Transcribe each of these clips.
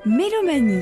Mélomanie.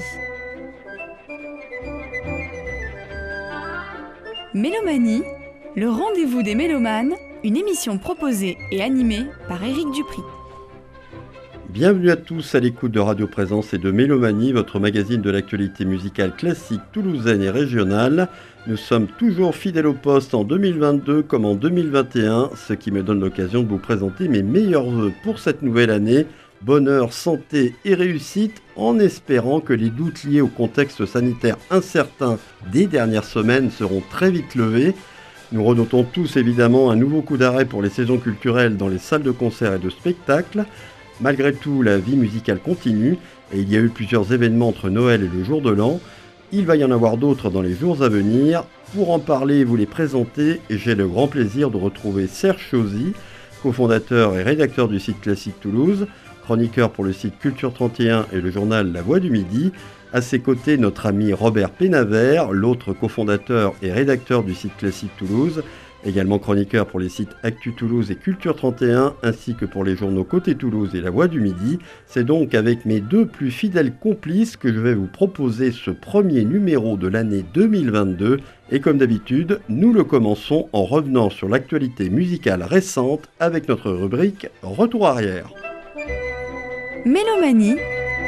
Mélomanie, le rendez-vous des mélomanes, une émission proposée et animée par Éric Dupri. Bienvenue à tous à l'écoute de Radio Présence et de Mélomanie, votre magazine de l'actualité musicale classique toulousaine et régionale. Nous sommes toujours fidèles au poste en 2022 comme en 2021, ce qui me donne l'occasion de vous présenter mes meilleurs vœux pour cette nouvelle année. Bonheur, santé et réussite, en espérant que les doutes liés au contexte sanitaire incertain des dernières semaines seront très vite levés. Nous redoutons tous évidemment un nouveau coup d'arrêt pour les saisons culturelles dans les salles de concert et de spectacle. Malgré tout, la vie musicale continue et il y a eu plusieurs événements entre Noël et le jour de l'an. Il va y en avoir d'autres dans les jours à venir. Pour en parler et vous les présenter, j'ai le grand plaisir de retrouver Serge Chauzy, cofondateur et rédacteur du site Classique Toulouse, chroniqueur pour le site Culture 31 et le journal La Voix du Midi. À ses côtés, notre ami Robert Pénavert, l'autre cofondateur et rédacteur du site Classique Toulouse, également chroniqueur pour les sites Actu Toulouse et Culture 31, ainsi que pour les journaux Côté Toulouse et La Voix du Midi. C'est donc avec mes deux plus fidèles complices que je vais vous proposer ce premier numéro de l'année 2022. Et comme d'habitude, nous le commençons en revenant sur l'actualité musicale récente avec notre rubrique Retour arrière. Mélomanie.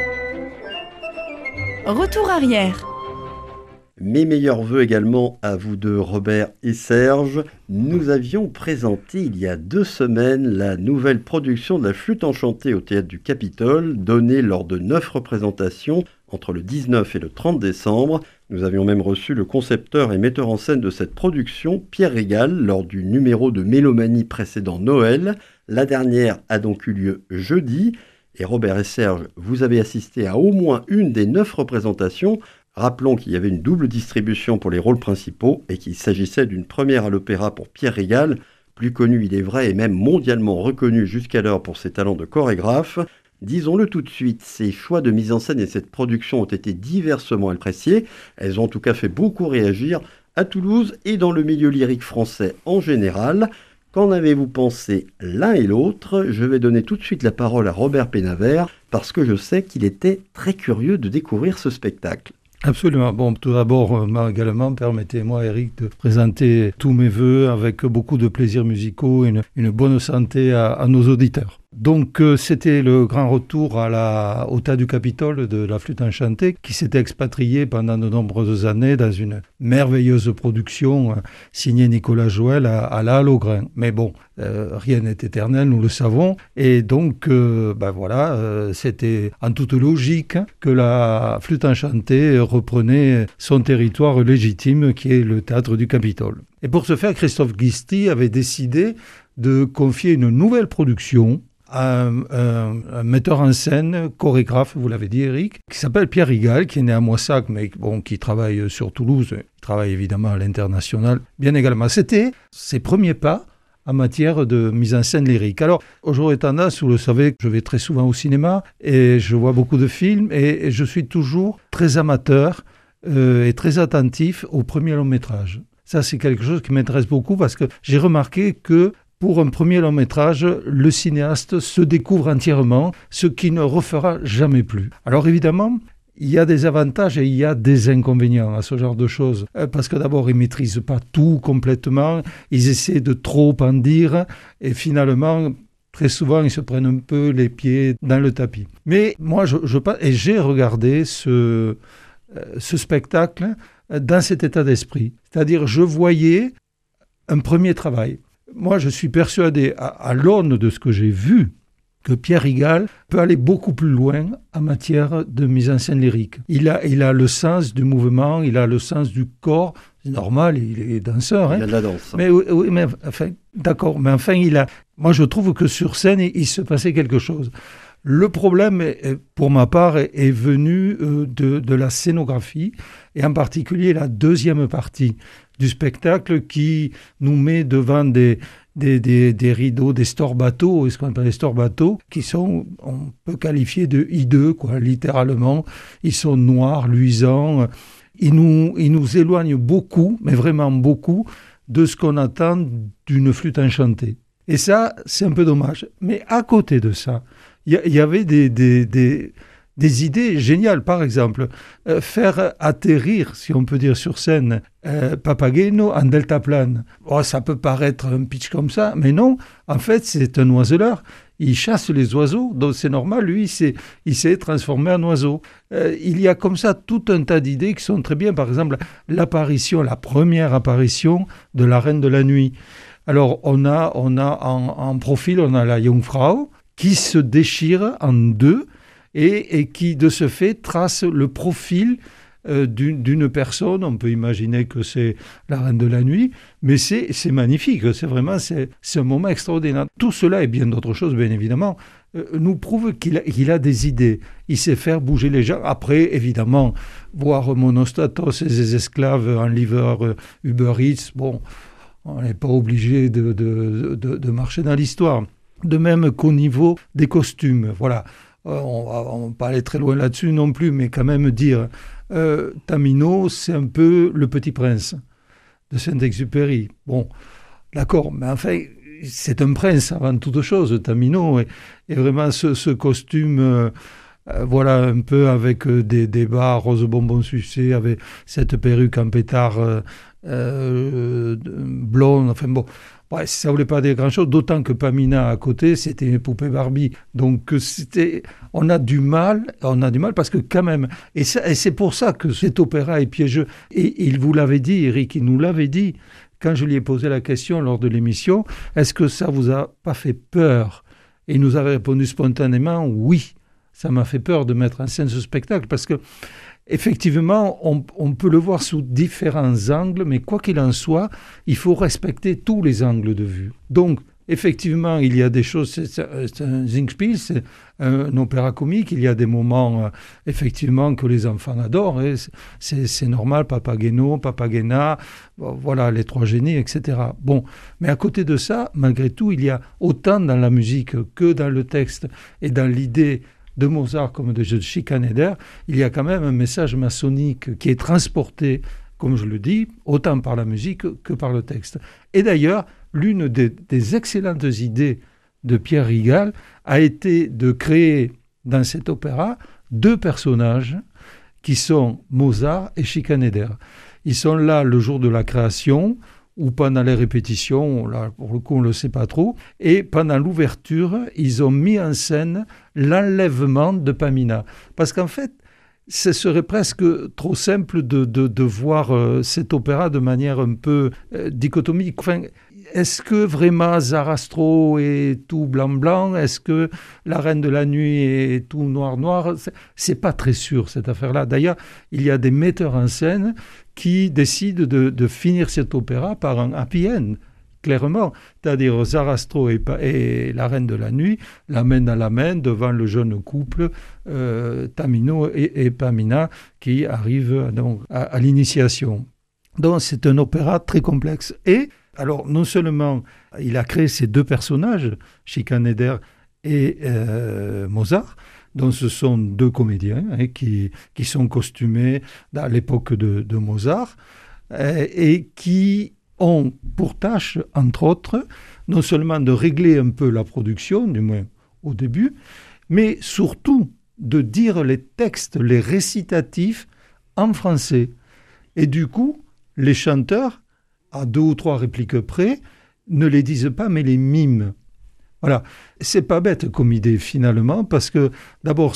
Retour arrière. Mes meilleurs vœux également à vous deux, Robert et Serge. Nous avions présenté il y a 2 semaines la nouvelle production de la Flûte enchantée au Théâtre du Capitole, donnée lors de 9 représentations entre le 19 et le 30 décembre. Nous avions même reçu le concepteur et metteur en scène de cette production, Pierre Régal, lors du numéro de Mélomanie précédent Noël. La dernière a donc eu lieu jeudi. Et Robert et Serge, vous avez assisté à au moins une des 9 représentations. Rappelons qu'il y avait une double distribution pour les rôles principaux et qu'il s'agissait d'une première à l'opéra pour Pierre Régal, plus connu il est vrai et même mondialement reconnu jusqu'alors pour ses talents de chorégraphe. Disons-le tout de suite, ces choix de mise en scène et cette production ont été diversement appréciés. Elles ont en tout cas fait beaucoup réagir à Toulouse et dans le milieu lyrique français en général. Qu'en avez-vous pensé l'un et l'autre ? Je vais donner tout de suite la parole à Robert Pénavert parce que je sais qu'il était très curieux de découvrir ce spectacle. Absolument. Bon, tout d'abord, également, permettez-moi, Eric, de présenter tous mes vœux avec beaucoup de plaisirs musicaux et une bonne santé à nos auditeurs. Donc, c'était le grand retour au Théâtre du Capitole de la Flûte enchantée qui s'était expatrié pendant de nombreuses années dans une merveilleuse production signée Nicolas Joël à la Halle aux Grains. Mais bon, rien n'est éternel, nous le savons. Et donc, c'était en toute logique que la Flûte enchantée reprenait son territoire légitime qui est le Théâtre du Capitole. Et pour ce faire, Christophe Guisti avait décidé de confier une nouvelle production à un metteur en scène, chorégraphe, vous l'avez dit Eric, qui s'appelle Pierre Régal, qui est né à Moissac, mais qui travaille sur Toulouse, il travaille évidemment à l'international, bien également. C'était ses premiers pas en matière de mise en scène lyrique. Alors, j'aurais tendance, vous le savez, je vais très souvent au cinéma, et je vois beaucoup de films, et je suis toujours très amateur et très attentif au premier long métrage. Ça, c'est quelque chose qui m'intéresse beaucoup, parce que j'ai remarqué que pour un premier long métrage, le cinéaste se découvre entièrement, ce qui ne refera jamais plus. Alors évidemment, il y a des avantages et il y a des inconvénients à ce genre de choses. Parce que d'abord, ils ne maîtrisent pas tout complètement, ils essaient de trop en dire et finalement, très souvent, ils se prennent un peu les pieds dans le tapis. Mais moi, j'ai regardé ce spectacle dans cet état d'esprit. C'est-à-dire, je voyais un premier travail. Moi, je suis persuadé, à l'aune de ce que j'ai vu, que Pierre Régal peut aller beaucoup plus loin en matière de mise en scène lyrique. Il a le sens du mouvement, il a le sens du corps. C'est normal, il est danseur. Il a de la danse. Mais enfin, d'accord. Mais enfin, moi, je trouve que sur scène, il se passait quelque chose. Le problème, pour ma part, est venu de la scénographie, et en particulier la deuxième partie du spectacle qui nous met devant des rideaux, des stores-bateaux, ce qu'on appelle les stores-bateaux, qui sont, on peut qualifier de hideux, littéralement. Ils sont noirs, luisants. Ils nous éloignent beaucoup, mais vraiment beaucoup, de ce qu'on attend d'une flûte enchantée. Et ça, c'est un peu dommage. Mais à côté de ça, il y avait des des idées géniales. Par exemple, faire atterrir, si on peut dire sur scène, Papageno en deltaplane. Oh, ça peut paraître un pitch comme ça, mais non, en fait, c'est un oiseleur. Il chasse les oiseaux, donc c'est normal, lui, il s'est transformé en oiseau. Il y a comme ça tout un tas d'idées qui sont très bien. Par exemple, la première apparition de la Reine de la Nuit. Alors, on a en profil, on a la Jungfrau qui se déchire en deux et qui, de ce fait, trace le profil d'une personne. On peut imaginer que c'est la Reine de la Nuit, mais c'est magnifique, c'est un moment extraordinaire. Tout cela et bien d'autres choses, bien évidemment, nous prouve qu'il a des idées. Il sait faire bouger les gens. Après, évidemment, voir Monostatos et ses esclaves en livreur Uber Eats, bon, on n'est pas obligé de marcher dans l'histoire. De même qu'au niveau des costumes, voilà. On ne va pas aller très loin là-dessus non plus, mais quand même dire Tamino, c'est un peu le Petit Prince de Saint-Exupéry. Bon, d'accord, mais enfin, c'est un prince avant toute chose, Tamino, et vraiment ce costume, voilà, un peu avec des bas rose bonbon sucé, avec cette perruque en pétard blonde, enfin bon. Ouais, ça ne voulait pas dire grand-chose, d'autant que Pamina à côté, c'était une poupée Barbie. Donc on a du mal parce que quand même, et c'est pour ça que cet opéra est piégeux. Et il vous l'avait dit, Eric, il nous l'avait dit, quand je lui ai posé la question lors de l'émission, est-ce que ça vous a pas fait peur? Et il nous avait répondu spontanément, oui, ça m'a fait peur de mettre en scène ce spectacle, parce que effectivement, on peut le voir sous différents angles, mais quoi qu'il en soit, il faut respecter tous les angles de vue. Donc, effectivement, il y a des choses, c'est un Singspiel, c'est un opéra comique, il y a des moments, effectivement, que les enfants adorent, et c'est normal, Papageno, Papagena, voilà, les trois génies, etc. Bon, mais à côté de ça, malgré tout, il y a autant dans la musique que dans le texte et dans l'idée de Mozart comme de Schikaneder, il y a quand même un message maçonnique qui est transporté, comme je le dis, autant par la musique que par le texte. Et d'ailleurs, l'une des excellentes idées de Pierre Rigal a été de créer dans cet opéra deux personnages qui sont Mozart et Schikaneder. Ils sont là le jour de la création, ou pendant les répétitions, là, pour le coup, on ne le sait pas trop. Et pendant l'ouverture, ils ont mis en scène l'enlèvement de Pamina. Parce qu'en fait, ce serait presque trop simple de voir cet opéra de manière un peu dichotomique. Enfin, est-ce que vraiment Zarastro est tout blanc-blanc? Est-ce que la Reine de la Nuit est tout noir-noir? C'est pas très sûr, cette affaire-là. D'ailleurs, il y a des metteurs en scène qui décident de finir cet opéra par un happy end, clairement. C'est-à-dire Zarastro et la Reine de la Nuit, la main dans la main, devant le jeune couple Tamino et Pamina, qui arrivent donc à l'initiation. Donc c'est un opéra très complexe. Et alors non seulement il a créé ces deux personnages, Schikaneder et Mozart, donc ce sont deux comédiens qui sont costumés à l'époque de Mozart et qui ont pour tâche, entre autres, non seulement de régler un peu la production, du moins au début, mais surtout de dire les textes, les récitatifs en français. Et du coup, les chanteurs, à 2 ou 3 répliques près, ne les disent pas, mais les miment. Voilà, c'est pas bête comme idée finalement, parce que d'abord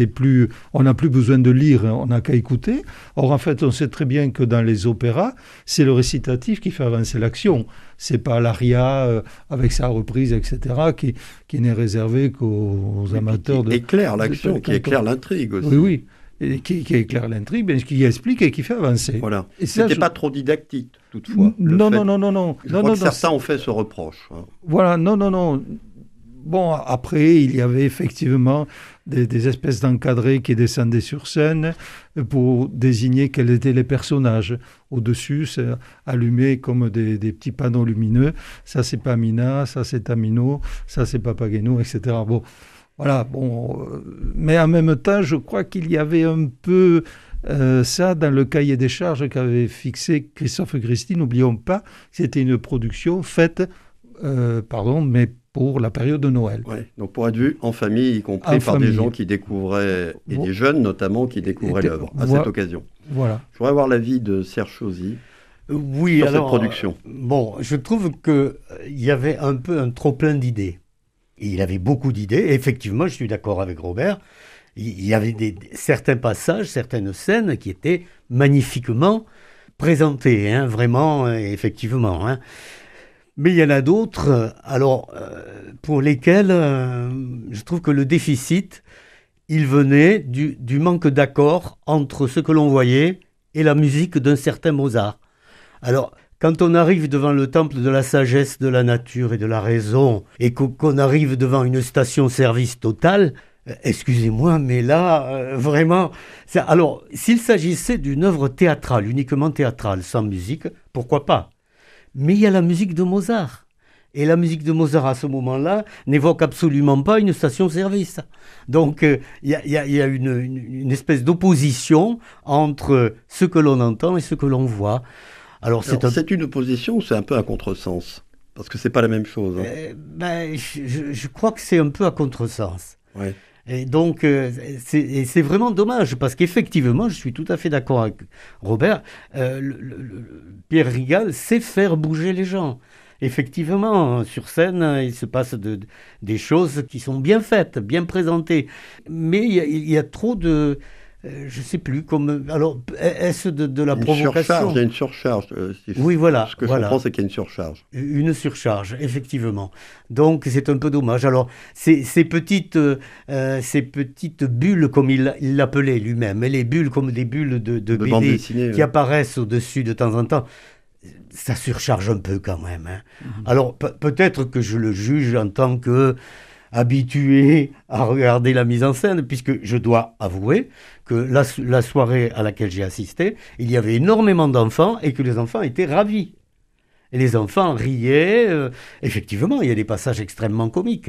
on n'a plus besoin de lire, on n'a qu'à écouter. Or en fait, on sait très bien que dans les opéras, c'est le récitatif qui fait avancer l'action. C'est pas l'aria avec sa reprise, etc., qui n'est réservé qu'aux amateurs qui éclaire l'action, qui éclaire l'intrigue aussi. Oui. Et qui éclaire l'intrigue, mais qui explique et qui fait avancer. Voilà. Et ça, c'était pas trop didactique, toutefois. Non. Je crois que certains ont fait ce reproche. Voilà, non. Bon, après, il y avait effectivement des espèces d'encadrés qui descendaient sur scène pour désigner quels étaient les personnages. Au-dessus, c'est allumé comme des petits panneaux lumineux. Ça, c'est Pamina, ça, c'est Tamino, ça, c'est Papageno, etc. Bon, voilà, mais en même temps, je crois qu'il y avait un peu ça dans le cahier des charges qu'avait fixé Christophe Christie. N'oublions pas, c'était une production faite, mais pour la période de Noël. Ouais, donc pour être vu en famille, y compris par des gens qui découvraient, et des jeunes notamment, qui découvraient l'œuvre à cette occasion. Voilà. Je voudrais avoir l'avis de Serge Chauzy oui, sur alors, cette production. Bon, je trouve qu'il y avait un peu un trop-plein d'idées. Il avait beaucoup d'idées, et effectivement, je suis d'accord avec Robert, il y avait certains passages, certaines scènes qui étaient magnifiquement présentées, hein, vraiment, effectivement. Hein. Mais il y en a d'autres, pour lesquels je trouve que le déficit, il venait du manque d'accord entre ce que l'on voyait et la musique d'un certain Mozart. Alors, quand on arrive devant le temple de la sagesse, de la nature et de la raison, et qu'on arrive devant une station-service totale, excusez-moi, mais là, vraiment... Alors, s'il s'agissait d'une œuvre théâtrale, uniquement théâtrale, sans musique, pourquoi pas ? Mais il y a la musique de Mozart. Et la musique de Mozart, à ce moment-là, n'évoque absolument pas une station-service. Donc, il y a une espèce d'opposition entre ce que l'on entend et ce que l'on voit. Alors, c'est une opposition ou c'est un peu un contresens ? Parce que c'est pas la même chose. Hein. Je crois que c'est un peu à contresens. Ouais. Et donc, c'est vraiment dommage, parce qu'effectivement, je suis tout à fait d'accord avec Robert, Pierre Rigal sait faire bouger les gens. Effectivement, sur scène, il se passe des choses qui sont bien faites, bien présentées. Mais il y a trop de... je ne sais plus, alors, est-ce de la provocation ? Il y a une surcharge. Oui, voilà. Ce que je comprends, c'est qu'il y a une surcharge. Une surcharge, effectivement. Donc, c'est un peu dommage. Alors, ces petites bulles, comme il l'appelait lui-même, et les bulles comme des bulles de BD bande dessinée, qui apparaissent au-dessus de temps en temps, ça surcharge un peu quand même. Hein. Alors, peut-être que je le juge en tant que habitué à regarder la mise en scène, puisque je dois avouer que la soirée à laquelle j'ai assisté, il y avait énormément d'enfants et que les enfants étaient ravis. Et les enfants riaient. Effectivement, il y a des passages extrêmement comiques.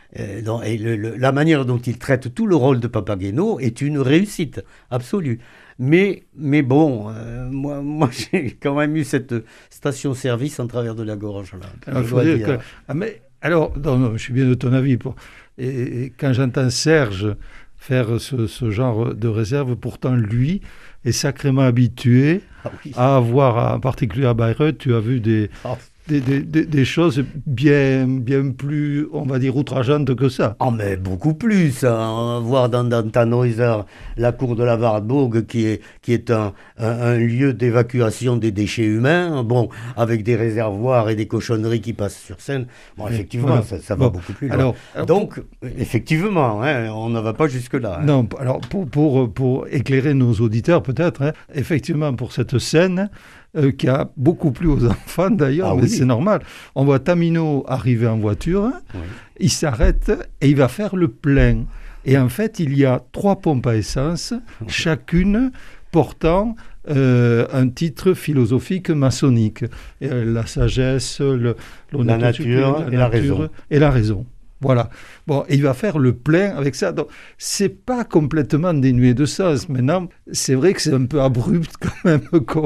La manière dont il traite tout le rôle de Papageno est une réussite absolue. Mais bon, moi j'ai quand même eu cette station-service en travers de la gorge. Là, Alors, non, je suis bien de ton avis. Et quand j'entends Serge faire ce genre de réserve, pourtant lui est sacrément habitué à avoir, en particulier à Bayreuth, tu as vu des choses bien plus, on va dire, outrageantes que ça. Ah, mais beaucoup plus. Hein. Voir dans Tannhäuser la cour de la Wartburg, qui est un lieu d'évacuation des déchets humains, bon, avec des réservoirs et des cochonneries qui passent sur scène. Bon, effectivement, voilà. ça va beaucoup plus loin. Alors, donc, effectivement, hein, on ne va pas jusque-là. Hein. Non, alors, pour éclairer nos auditeurs, peut-être, hein, effectivement, pour cette scène, qui a beaucoup plu aux enfants d'ailleurs, mais c'est normal. On voit Tamino arriver en voiture, il s'arrête et il va faire le plein. Et en fait, il y a 3 pompes à essence, chacune portant un titre philosophique maçonnique. La sagesse, la nature et la raison. Voilà. Bon, et il va faire le plein avec ça. Donc, c'est pas complètement dénué de sens. Maintenant, c'est vrai que c'est un peu abrupt quand même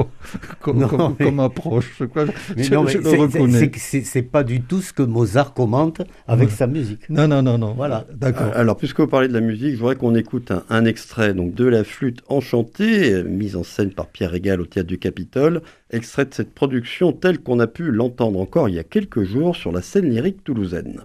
comme approche. Je le reconnais. C'est pas du tout ce que Mozart commente avec sa musique. Non. Voilà. D'accord. Alors, puisque vous parlez de la musique, je voudrais qu'on écoute un extrait donc, de La Flûte enchantée, mise en scène par Pierre Rigal au Théâtre du Capitole, extrait de cette production telle qu'on a pu l'entendre encore il y a quelques jours sur la scène lyrique toulousaine.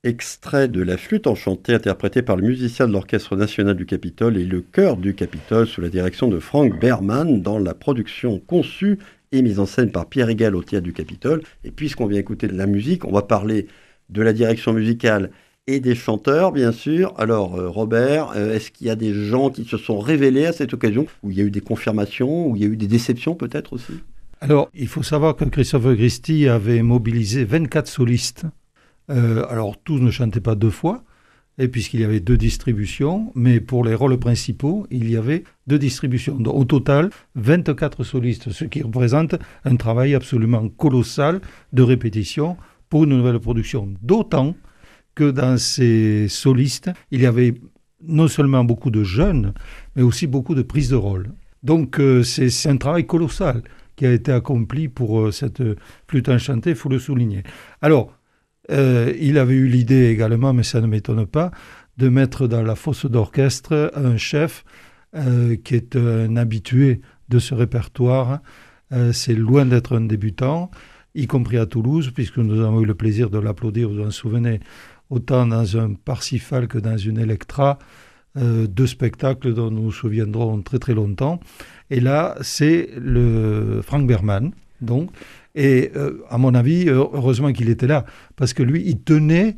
Extrait de La Flûte enchantée, interprété par le musicien de l'Orchestre national du Capitole et le chœur du Capitole sous la direction de Frank Berman dans la production conçue et mise en scène par Pierre Rigal au Théâtre du Capitole. Et puisqu'on vient écouter de la musique, on va parler de la direction musicale et des chanteurs, bien sûr. Alors, Robert, est-ce qu'il y a des gens qui se sont révélés à cette occasion, où il y a eu des confirmations, où il y a eu des déceptions peut-être aussi ? Alors, il faut savoir que Christopher Christie avait mobilisé 24 solistes. Alors, tous ne chantaient pas 2 fois, et puisqu'il y avait 2 distributions, mais pour les rôles principaux, il y avait 2 distributions. Donc, au total, 24 solistes, ce qui représente un travail absolument colossal de répétition pour une nouvelle production. D'autant que dans ces solistes, il y avait non seulement beaucoup de jeunes, mais aussi beaucoup de prises de rôle. Donc, c'est un travail colossal qui a été accompli pour cette flûte enchantée, il faut le souligner. Alors, il avait eu l'idée également, mais ça ne m'étonne pas, de mettre dans la fosse d'orchestre un chef qui est un habitué de ce répertoire. C'est loin d'être un débutant, y compris à Toulouse, puisque nous avons eu le plaisir de l'applaudir, vous en souvenez, autant dans un Parsifal que dans une Electra, 2 spectacles dont nous nous souviendrons très très longtemps. Et là, c'est le Frank Berman, donc. Et à mon avis, heureusement qu'il était là, parce que lui, il tenait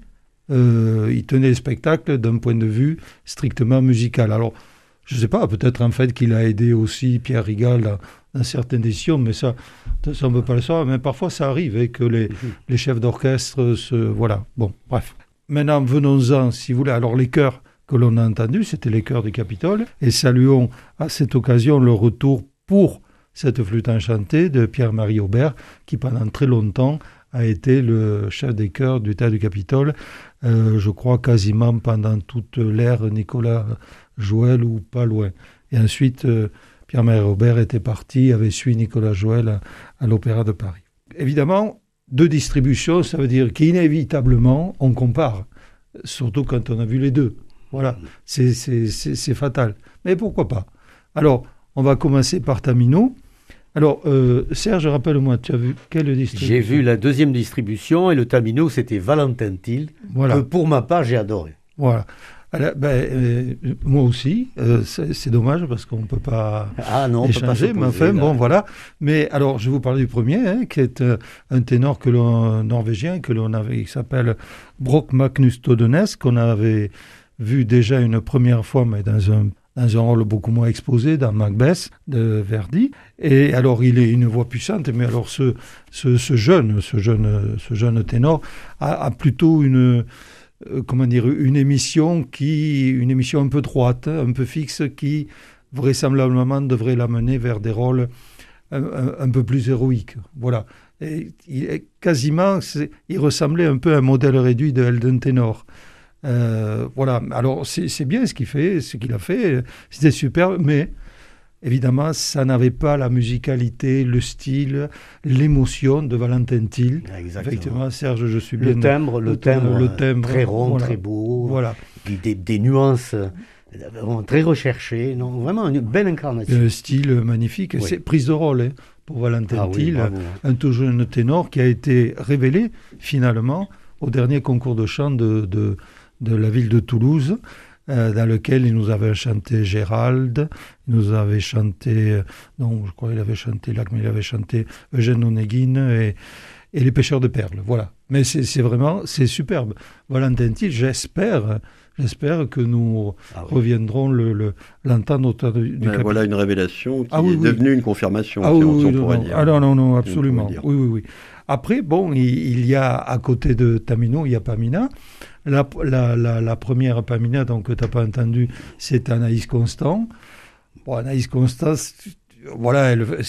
le spectacle d'un point de vue strictement musical. Alors, je ne sais pas, peut-être en fait qu'il a aidé aussi Pierre Rigal dans certaines décisions, mais ça on ne peut pas le savoir. Mais parfois, ça arrive et que les chefs d'orchestre voilà. Bon, bref. Maintenant, venons-en, si vous voulez. Alors, les chœurs que l'on a entendus, c'était les chœurs du Capitole, et saluons à cette occasion le retour pour cette flûte enchantée de Pierre-Marie Aubert, qui pendant très longtemps a été le chef des chœurs du Théâtre du Capitole, je crois quasiment pendant toute l'ère Nicolas Joël ou pas loin. Et ensuite, Pierre-Marie Aubert était parti, avait suivi Nicolas Joël à l'Opéra de Paris. Évidemment, 2 distributions, ça veut dire qu'inévitablement, on compare, surtout quand on a vu les 2. Voilà, c'est fatal. Mais pourquoi pas ? Alors, on va commencer par Tamino. Alors, Serge, rappelle-moi, tu as vu quelle distribution ? J'ai vu la 2e distribution et le Tamino, c'était Valentin Till, que pour ma part, j'ai adoré. Voilà. Alors, moi aussi, c'est dommage parce qu'on ne peut pas échanger, mais enfin, bon, voilà. Mais alors, je vais vous parler du premier, qui est un ténor norvégien qui s'appelle Brock Magnus Todenes, qu'on avait vu déjà une première fois, mais dans un rôle beaucoup moins exposé, dans Macbeth de Verdi. Et alors, il est une voix puissante, mais alors ce jeune ténor a plutôt une émission un peu droite, un peu fixe, qui vraisemblablement devrait l'amener vers des rôles un peu plus héroïques. Voilà. Et il ressemblait un peu à un modèle réduit de Eldon Tenor. Voilà, alors c'est bien ce qu'il a fait, c'était superbe, mais évidemment, ça n'avait pas la musicalité, le style, l'émotion de Valentin Till. Exactement. Effectivement, Serge, je suis bien... Le timbre très rond, voilà. très beau, voilà. Puis des nuances très recherchées, non, vraiment une belle incarnation. Un style magnifique, oui. C'est prise de rôle pour Valentin Till, un tout jeune ténor qui a été révélé finalement au dernier concours de chant de la ville de Toulouse, dans lequel il nous avait chanté Gérald, il nous avait chanté, je crois qu'il avait chanté Lac, mais il avait chanté Eugène Onegin et Les Pêcheurs de Perles, voilà. Mais c'est superbe. Valentin Till, j'espère que nous reviendrons l'entendre au Théâtre du Capitole. Voilà une révélation qui est devenue une confirmation, on pourrait dire. Ah non, absolument. Oui. Après, bon, il y a, à côté de Tamino, il y a Pamina. La première Pamina, donc, que tu n'as pas entendu, c'est Anaïs Constant. Bon, Anaïs Constant, voilà,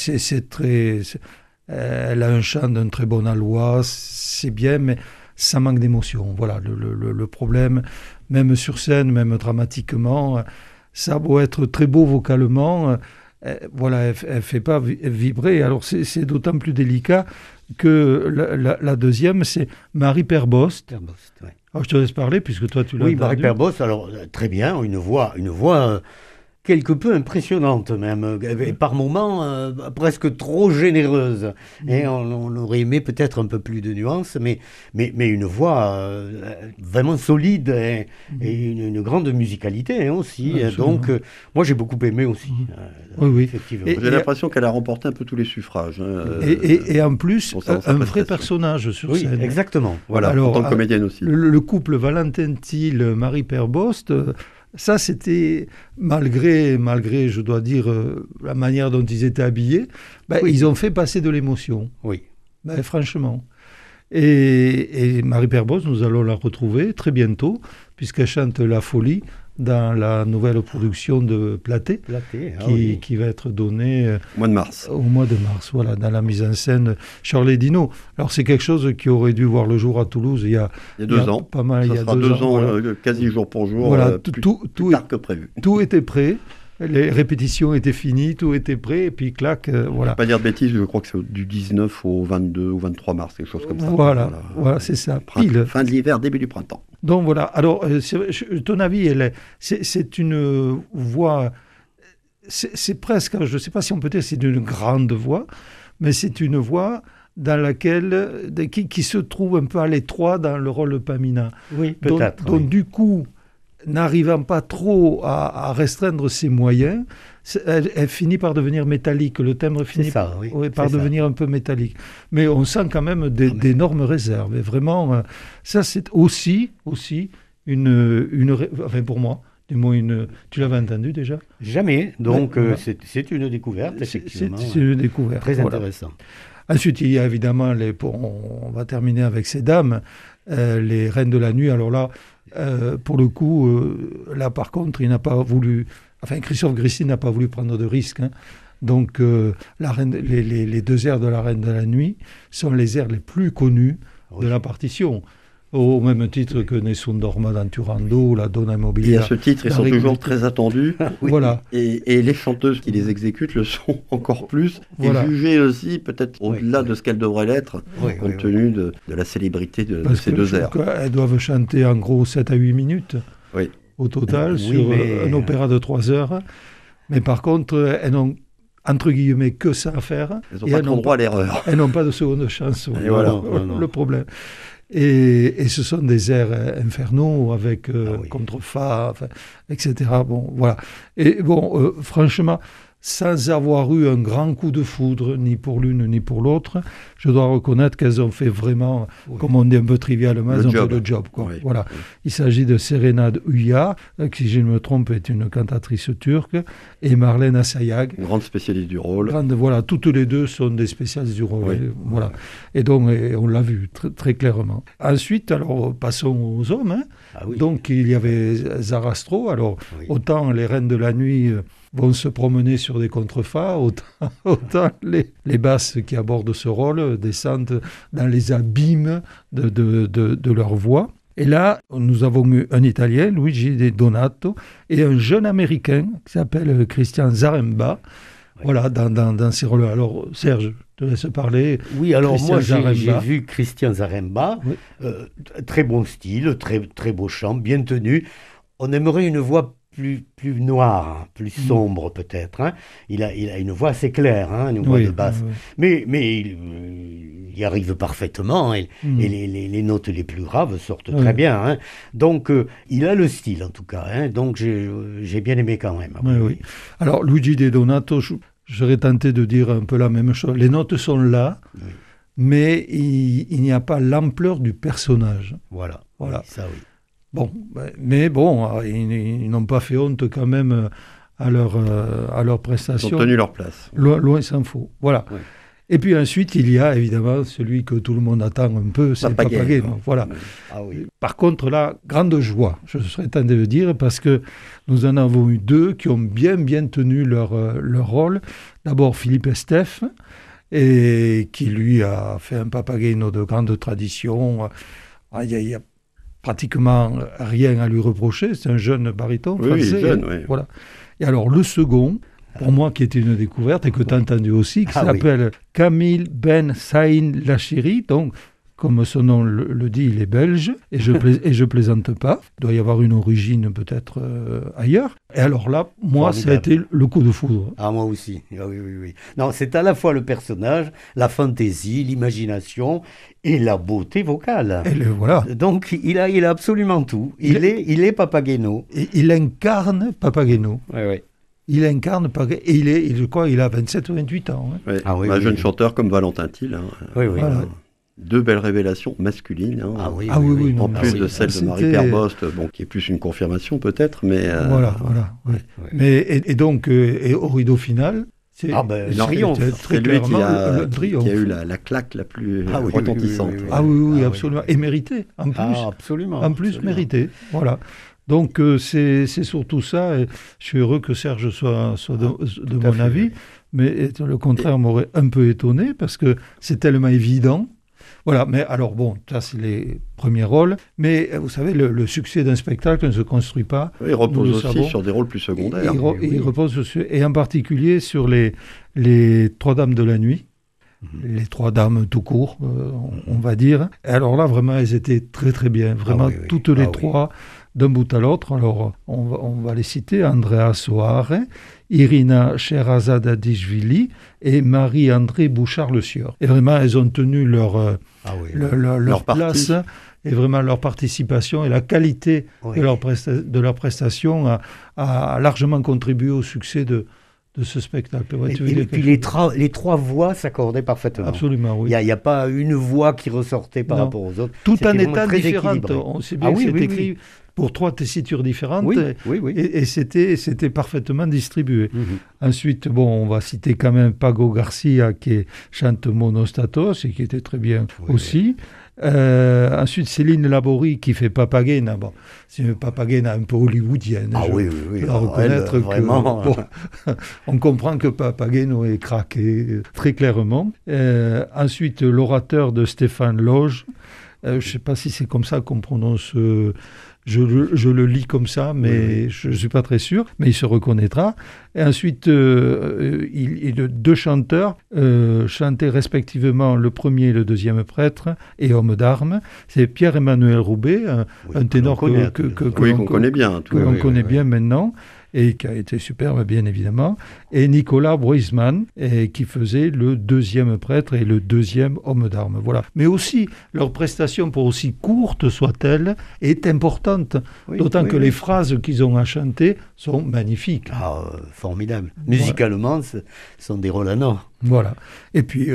elle a un chant d'un très bon allois, c'est bien, mais ça manque d'émotion. Voilà, le problème, même sur scène, même dramatiquement, ça doit être très beau vocalement, voilà, elle ne fait pas vibrer. Alors, c'est d'autant plus délicat que la deuxième, c'est Marie Perbost. Alors, je te laisse parler, puisque toi, tu l'as entendu. Marie Perbost, alors, très bien, une voix quelque peu impressionnante même, et par moments presque trop généreuse. Et on aurait aimé peut-être un peu plus de nuances, mais une voix vraiment solide et une grande musicalité aussi. Donc, moi j'ai beaucoup aimé aussi. Oui. Effectivement. J'ai l'impression qu'elle a remporté un peu tous les suffrages. Et en plus, un vrai personnage sur scène. Exactement. Voilà, alors, en tant que comédienne aussi. Le couple Valentin Thiel, Marie Perbost, ça c'était, malgré, je dois dire, la manière dont ils étaient habillés, ils ont fait passer de l'émotion. Oui. Franchement. Et Marie Perbost, nous allons la retrouver très bientôt, puisqu'elle chante La Folie dans la nouvelle production de Platé, qui va être donnée au mois de mars, voilà, dans la mise en scène de Shirley Dino. Alors c'est quelque chose qui aurait dû voir le jour à Toulouse il y a 2 ans. Pas mal, ça sera 2 ans, voilà. Quasi jour pour jour, voilà, plus tard que prévu. Tout était prêt. Les répétitions étaient finies, tout était prêt, et puis clac, voilà. Je ne vais pas dire de bêtises, je crois que c'est du 19 au 22 ou 23 mars, quelque chose comme ça. Voilà, c'est ça, pile. Fin de l'hiver, début du printemps. Donc voilà, alors, ton avis, c'est une voix, c'est presque, je ne sais pas si on peut dire c'est une grande voix, mais c'est une voix dans laquelle, qui se trouve un peu à l'étroit dans le rôle de Pamina. Oui, peut-être. Donc du coup, n'arrivant pas trop à restreindre ses moyens, elle finit par devenir métallique. Le timbre finit par devenir un peu métallique. Mais on sent quand même d'énormes réserves. Et vraiment, ça c'est aussi enfin pour moi, du moins tu l'avais entendu déjà ? Jamais. Donc c'est une découverte, effectivement. C'est une découverte. Très intéressant. Ensuite, il y a évidemment, on va terminer avec ces dames, les Reines de la Nuit. Alors là, pour le coup, là par contre, il n'a pas voulu... Enfin, Christophe Grissi n'a pas voulu prendre de risques. Hein. Donc, les 2 airs de la Reine de la Nuit sont les airs les plus connus de la partition. Au même titre que Nessun Dorma dans Turando, la Donna Immobilia. Et à ce titre, ils sont toujours très attendus. Voilà. Et les chanteuses qui les exécutent le sont encore plus. Et jugées aussi, peut-être au-delà de ce qu'elles devraient l'être, compte tenu de la célébrité de ces 2 airs. Elles doivent chanter en gros 7 à 8 minutes au total sur un opéra de 3 heures. Mais par contre, elles n'ont entre guillemets que ça à faire. Elles n'ont pas trop droit à l'erreur. Elles n'ont pas de seconde chance. Voilà. Le problème. Et ce sont des airs infernaux avec contrefa, etc. Bon, voilà. Et bon, franchement, sans avoir eu un grand coup de foudre, ni pour l'une ni pour l'autre, je dois reconnaître qu'elles ont fait vraiment, comme on dit un peu trivialement, elles ont fait le job. Quoi. Voilà. Il s'agit de Serenade Uya, qui, si je ne me trompe, est une cantatrice turque, et Marlène Assayag. Une grande spécialiste du rôle. Voilà, toutes les deux sont des spécialistes du rôle. Voilà. Et donc, on l'a vu très clairement. Ensuite, alors, passons aux hommes. Hein. Donc, il y avait Zarastro. Alors, autant les Reines de la Nuit vont se promener sur des contrefas, autant les basses qui abordent ce rôle descendent dans les abîmes de leur voix. Et là, nous avons eu un Italien, Luigi De Donato, et un jeune Américain qui s'appelle Christian Zaremba, voilà, dans ces rôles. Alors, Serge, je te laisse parler. Oui, alors Christian moi, j'ai vu Christian Zaremba, très bon style, très beau chant, bien tenu. On aimerait une voix plus noire, plus sombre peut-être. Hein. Il a une voix assez claire, une voix de basse. Mais il y arrive parfaitement et les notes les plus graves sortent très bien. Hein. Donc il a le style en tout cas. Hein. Donc j'ai bien aimé quand même. Oui. Alors Luigi De Donato, j'aurais tenté de dire un peu la même chose. Les notes sont là, mais il n'y a pas l'ampleur du personnage. Voilà. Ça oui. Bon, mais bon, ils n'ont pas fait honte quand même à leur prestation. Ils ont tenu leur place. Loin s'en faut. Voilà. Oui. Et puis ensuite, il y a évidemment celui que tout le monde attend un peu, c'est Papageno. Voilà. Par contre, là, grande joie, je serais tenté de dire, parce que nous en avons eu 2 qui ont bien tenu leur rôle. D'abord, Philippe Estève, et qui lui a fait un Papageno de grande tradition. Il y a pratiquement rien à lui reprocher, c'est un jeune baryton français. Voilà. Et alors le second, pour moi qui était une découverte et que tu as entendu aussi, qui s'appelle Camille Ben Saïn Lachiri, donc comme son nom le dit, il est belge, et je plaisante pas. Il doit y avoir une origine peut-être ailleurs. Et alors là, moi, Formidable. ça a été le coup de foudre. Ah, moi aussi. Ah, oui. Non, c'est à la fois le personnage, la fantaisie, l'imagination et la beauté vocale. Et voilà. Donc, il a absolument tout. Il est Papageno. Et il incarne Papageno. Oui. Il incarne Papageno. Et je crois qu'il a 27 ou 28 ans. Hein. Ouais. Ah oui, Un oui, jeune oui. chanteur comme Valentin Thiel. Oui. Voilà. Deux belles révélations masculines. Ah oui. non, En mais plus oui, de celle de c'était- Marie Perbost, qui est plus une confirmation peut-être, mais Voilà. Ouais. Ouais. Mais, et donc, au rideau final, c'est non, triomphe. très c'est lui qui clairement a, le qui triomphe. a eu la claque la plus Ah oui, retentissante. oui. Ah oui, Ah oui. absolument. Et mérité, en plus. Ah, absolument. En plus, absolument. mérité. Voilà. Donc, c'est surtout ça. Et je suis heureux que Serge soit de à mon fait, avis. oui. Mais le contraire m'aurait un peu étonné parce que c'est tellement évident. Voilà. Mais alors, bon, ça, c'est les premiers rôles. Mais vous savez, le succès d'un spectacle ne se construit pas. Oui, il repose Nous le aussi savons. sur des rôles plus secondaires. Il repose et en particulier sur les trois dames de la nuit. Les trois dames tout court, on va dire. Et alors là, vraiment, elles étaient très très bien. Vraiment, oui. toutes les Ah oui. trois, d'un bout à l'autre. Alors, on va les citer. Andrea Soare, Irina Sherazadishvili et Marie-André Bouchard-Le Sieur. Et vraiment, elles ont tenu leur Leur place partie. et vraiment leur participation et la qualité Oui. de leur prestation a largement contribué au succès de ce spectacle. Ouais, tu veux Et dire puis quelque chose les trois voix s'accordaient parfaitement. Absolument, oui. Il n'y a pas une voix qui ressortait par Non. rapport aux autres. Tout C'était en vraiment étant très différente. équilibré. On sait bien Ah que oui, c'est oui, écrit oui. pour trois tessitures différentes Oui. et c'était parfaitement distribué. Mhm. Ensuite, bon, on va citer quand même Pago Garcia qui chante Monostatos et qui était très bien Oui, aussi. Ensuite, Céline Laborie qui fait Papagena. Bon, c'est une Papagena un peu hollywoodienne. Ah je oui. dois Alors, elle, reconnaître que vraiment. bon, on comprend que Papageno est craqué très clairement. Ensuite, l'orateur de Stéphane Loge. Je ne sais pas si c'est comme ça qu'on prononce. Je le lis comme ça, mais je ne suis pas très sûr. Mais il se reconnaîtra. Et ensuite, deux chanteurs chantaient respectivement le premier et le deuxième prêtre et homme d'armes. C'est Pierre-Emmanuel Roubaix, un ténor qu'on connaît, qu'on connaît bien. que l'on connaît bien maintenant et qui a été superbe, bien évidemment, et Nicolas Broisman, qui faisait le deuxième prêtre et le deuxième homme d'armes. Voilà. Mais aussi, leur prestation, pour aussi courte soit-elle, est importante, d'autant que les phrases qu'ils ont à chanter sont magnifiques. Ah, formidable. Musicalement, ce sont des rôles à or. Voilà. Et puis,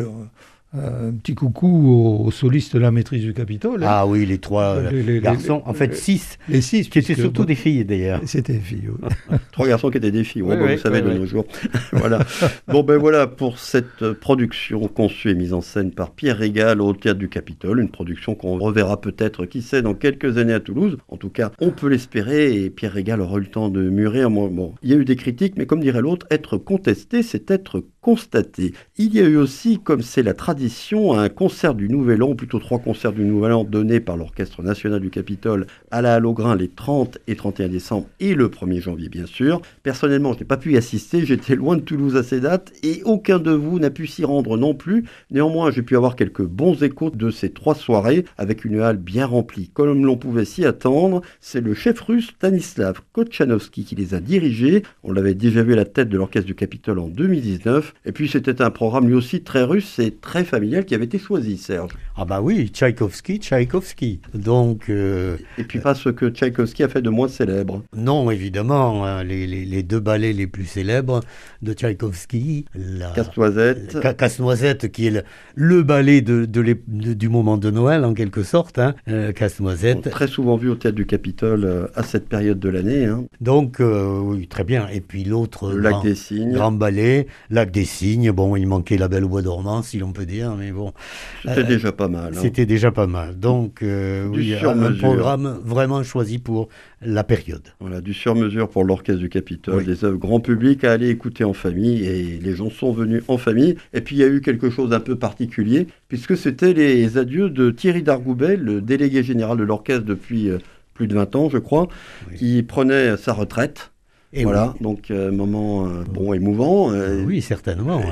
un petit coucou aux solistes de la maîtrise du Capitole. Ah oui, les trois garçons, en fait 6, Les six, qui étaient puisque, surtout bon, des filles d'ailleurs. C'était des filles, oui. Trois garçons qui étaient des filles, Oui, vous savez, de nos jours. Voilà. Bon, ben voilà pour cette production conçue et mise en scène par Pierre Régal au Théâtre du Capitole, une production qu'on reverra peut-être, qui sait, dans quelques années à Toulouse. En tout cas, on peut l'espérer, et Pierre Régal aura eu le temps de mûrir. Bon, il y a eu des critiques, mais comme dirait l'autre, être contesté, c'est être constaté. Il y a eu aussi, comme c'est la tradition, un concert du Nouvel An, ou plutôt 3 concerts du Nouvel An donnés par l'Orchestre National du Capitole à la Halograin les 30 et 31 décembre et le 1er janvier, bien sûr. Personnellement, je n'ai pas pu y assister, j'étais loin de Toulouse à ces dates et aucun de vous n'a pu s'y rendre non plus. Néanmoins, j'ai pu avoir quelques bons échos de ces 3 soirées avec une halle bien remplie. Comme l'on pouvait s'y attendre, c'est le chef russe Stanislav Kotchanovski qui les a dirigés. On l'avait déjà vu à la tête de l'Orchestre du Capitole en 2019. Et puis c'était un programme lui aussi très russe et très familial qui avait été choisi, Serge. Ah bah oui, Tchaïkovski. Donc... Et puis pas ce que Tchaïkovski a fait de moins célèbre. Non, évidemment, hein, les 2 ballets les plus célèbres de Tchaïkovski, Casse-Noisette. Casse-Noisette, qui est le ballet du moment de Noël, en quelque sorte, hein, Casse-Noisette. Très souvent vu au Théâtre du Capitole à cette période de l'année. Hein. Donc, oui, très bien. Et puis l'autre Le Lac des Cygnes. grand ballet, Lac des Cygnes. Bon, il manquait La Belle au bois dormant, si l'on peut dire, mais bon. C'était déjà pas mal. Hein. C'était déjà pas mal. Donc, oui, un programme vraiment choisi pour la période. Voilà, du sur-mesure pour l'Orchestre du Capitole, Oui. des œuvres grand public à aller écouter en famille, et les gens sont venus en famille. Et puis il y a eu quelque chose d'un peu particulier, puisque c'était les adieux de Thierry Dargoubet, le délégué général de l'orchestre depuis plus de 20 ans, je crois, Oui. qui prenait sa retraite. Et voilà, donc moment émouvant. Oui, certainement. Et Ouais.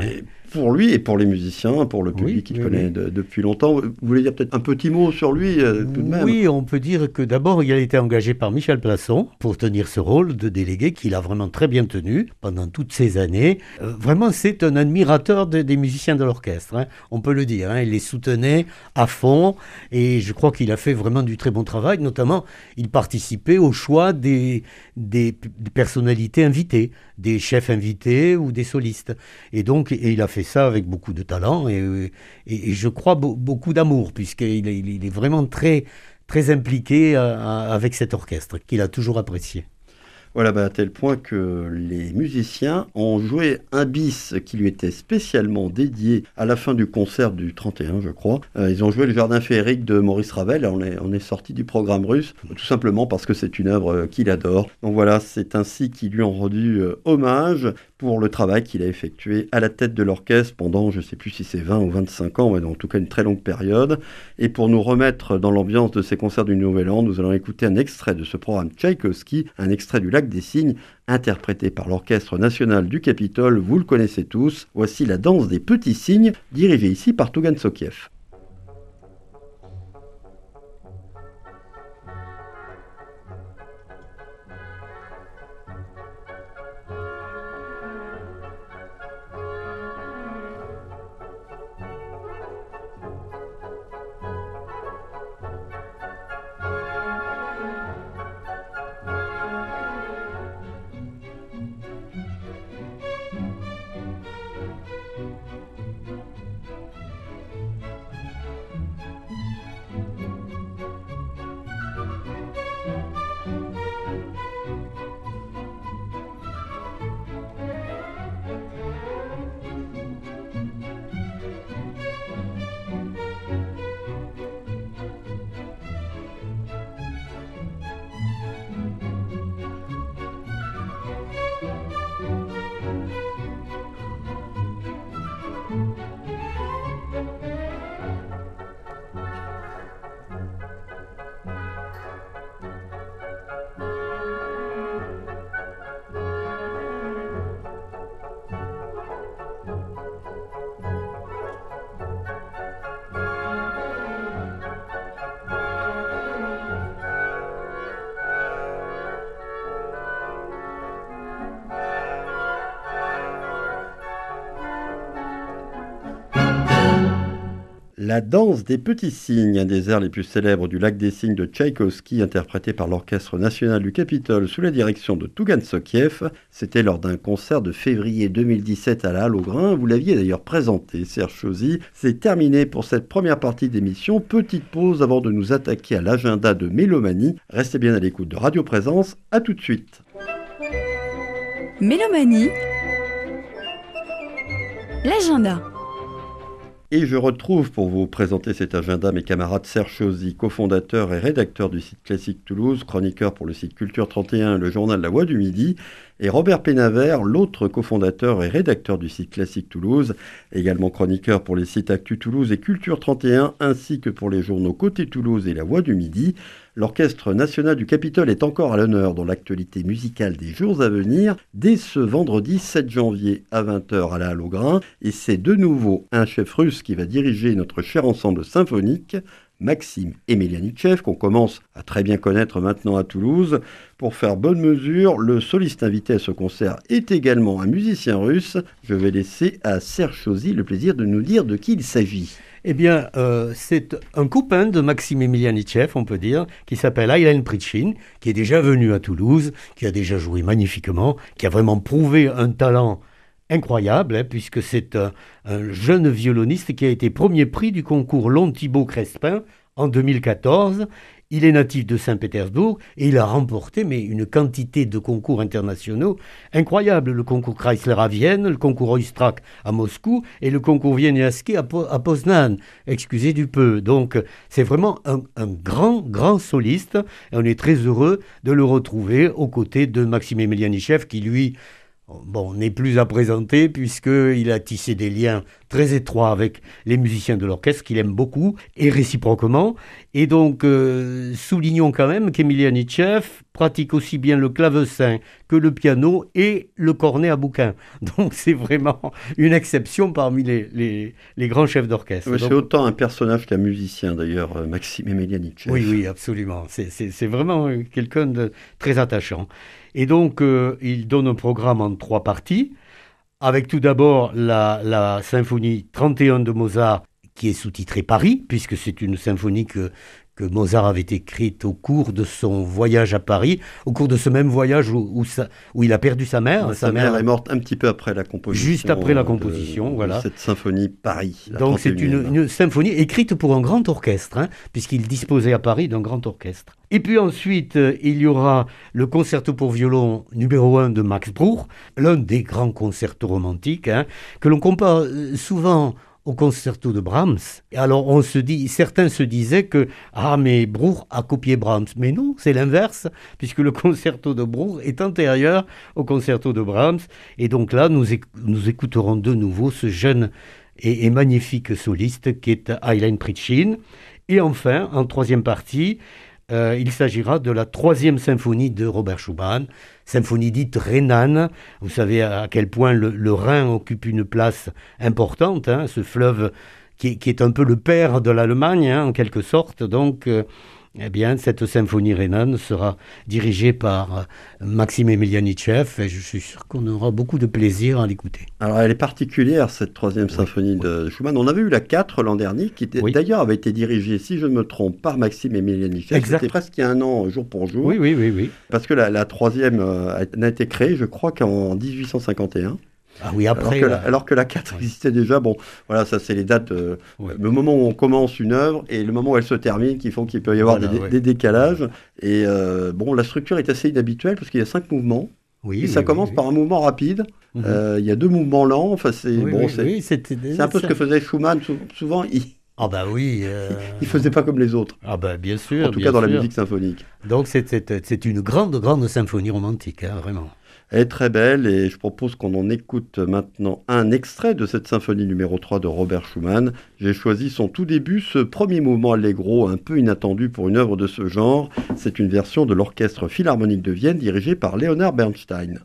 pour lui et pour les musiciens, pour le public qu'il connaît depuis longtemps. Vous voulez dire peut-être un petit mot sur lui tout de même? Oui, on peut dire que d'abord, il a été engagé par Michel Plasson pour tenir ce rôle de délégué qu'il a vraiment très bien tenu pendant toutes ces années. Vraiment, c'est un admirateur des musiciens de l'orchestre, hein, on peut le dire. Hein, il les soutenait à fond et je crois qu'il a fait vraiment du très bon travail. Notamment, il participait au choix des personnalités invitées, des chefs invités ou des solistes. Et donc, il a fait ça avec beaucoup de talent et je crois beaucoup d'amour, puisqu'il est vraiment très, très impliqué avec cet orchestre qu'il a toujours apprécié. Voilà, à tel point que les musiciens ont joué un bis qui lui était spécialement dédié à la fin du concert du 31, je crois. Ils ont joué le Jardin féerique de Maurice Ravel. On est sorti du programme russe, tout simplement parce que c'est une œuvre qu'il adore. Donc voilà, c'est ainsi qu'ils lui ont rendu hommage pour le travail qu'il a effectué à la tête de l'orchestre pendant, je ne sais plus si c'est 20 ou 25 ans, mais en tout cas une très longue période. Et pour nous remettre dans l'ambiance de ces concerts du Nouvel An, nous allons écouter un extrait de ce programme Tchaïkovski, un extrait du Lac des Cygnes, interprété par l'Orchestre national du Capitole. Vous le connaissez tous. Voici la danse des petits cygnes, dirigée ici par Tougan Sokiev. La danse des petits cygnes, un des airs les plus célèbres du Lac des Cygnes de Tchaïkovski, interprété par l'Orchestre national du Capitole sous la direction de Tougan Sokiev. C'était lors d'un concert de février 2017 à la Halle au Grain. Vous l'aviez d'ailleurs présenté, Serge Chauzy. C'est terminé pour cette première partie d'émission. Petite pause avant de nous attaquer à l'agenda de Mélomanie. Restez bien à l'écoute de Radio Présence. À tout de suite. Mélomanie, l'agenda. Et je retrouve pour vous présenter cet agenda mes camarades Serge Chauzy, cofondateur et rédacteur du site Classique Toulouse, chroniqueur pour le site Culture 31 et le journal La Voix du Midi, et Robert Pénavert, l'autre cofondateur et rédacteur du site Classique Toulouse, également chroniqueur pour les sites Actu Toulouse et Culture 31, ainsi que pour les journaux Côté Toulouse et La Voix du Midi. L'Orchestre national du Capitole est encore à l'honneur dans l'actualité musicale des jours à venir, dès ce vendredi 7 janvier à 20h à la Halle au Grain, et c'est de nouveau un chef russe qui va diriger notre cher ensemble symphonique, Maxime Emelianitchev, qu'on commence à très bien connaître maintenant à Toulouse. Pour faire bonne mesure, le soliste invité à ce concert est également un musicien russe. Je vais laisser à Serge Chauzy le plaisir de nous dire de qui il s'agit. Eh bien, c'est un copain de Maxime Emelianitchev, on peut dire, qui s'appelle Aylan Pritchin, qui est déjà venu à Toulouse, qui a déjà joué magnifiquement, qui a vraiment prouvé un talent incroyable, hein, puisque c'est un jeune violoniste qui a été premier prix du concours Long-Thibault-Crespin en 2014. Il est natif de Saint-Pétersbourg et il a remporté une quantité de concours internationaux incroyables. Le concours Chrysler à Vienne, le concours Oistrakh à Moscou et le concours Wieniawski à Poznan. Excusez du peu. Donc c'est vraiment un grand soliste et on est très heureux de le retrouver aux côtés de Maxime Emelianitchev qui lui bon, n'est plus à présenter puisqu'il a tissé des liens très étroits avec les musiciens de l'orchestre qu'il aime beaucoup et réciproquement. Et donc, soulignons quand même qu'Emilian Itchev pratique aussi bien le clavecin que le piano et le cornet à bouquin. Donc, c'est vraiment une exception parmi les grands chefs d'orchestre. Oui, donc, c'est autant un personnage qu'un musicien d'ailleurs, Maxime Emelianitchev. oui, absolument. C'est vraiment quelqu'un de très attachant. Et donc, il donne un programme en 3 parties, avec tout d'abord la symphonie 31 de Mozart, qui est sous-titrée Paris, puisque c'est une symphonie que Mozart avait écrite au cours de son voyage à Paris, au cours de ce même voyage où il a perdu sa mère. Sa mère est morte un petit peu après la composition. Juste après la composition, voilà. De cette symphonie Paris. Donc c'est une symphonie écrite pour un grand orchestre, puisqu'il disposait à Paris d'un grand orchestre. Et puis ensuite, il y aura le concerto pour violon numéro 1 de Max Bruch, l'un des grands concertos romantiques, que l'on compare souvent au concerto de Brahms. Et alors certains se disaient que mais Bruch a copié Brahms. Mais non, c'est l'inverse, puisque le concerto de Bruch est antérieur au concerto de Brahms. Et donc là, nous écouterons de nouveau ce jeune et magnifique soliste qui est Aylin Pritchin. Et enfin, en 3e partie, il s'agira de la 3e symphonie de Robert Schumann, symphonie dite rhénane. Vous savez à quel point le Rhin occupe une place importante, ce fleuve qui est un peu le père de l'Allemagne, en quelque sorte. Donc, cette symphonie rhénane sera dirigée par Maxime Emelianitchev et je suis sûr qu'on aura beaucoup de plaisir à l'écouter. Alors elle est particulière, cette 3e symphonie de Schumann. On avait eu la 4 l'an dernier, qui d'ailleurs avait été dirigée, si je ne me trompe, par Maxime Emelianitchev. C'était presque il y a un an, jour pour jour. Oui. Parce que la 3e n'a été créée, je crois, qu'en 1851. Ah oui, après. Alors que la 4 existait déjà. Bon, voilà, ça c'est les dates, le moment où on commence une œuvre et le moment où elle se termine qui font qu'il peut y avoir des décalages. Et la structure est assez inhabituelle parce qu'il y a 5 mouvements. Et ça commence par un mouvement rapide. Il y a 2 mouvements lents. Enfin, c'est un peu ce que faisait Schumann. Souvent, il faisait pas comme les autres. Ah ben bien sûr. En tout cas dans la musique symphonique. Donc c'est une grande symphonie romantique, vraiment. Elle est très belle et je propose qu'on en écoute maintenant un extrait de cette symphonie numéro 3 de Robert Schumann. J'ai choisi son tout début, ce premier mouvement allegro un peu inattendu pour une œuvre de ce genre. C'est une version de l'Orchestre Philharmonique de Vienne dirigé par Leonard Bernstein.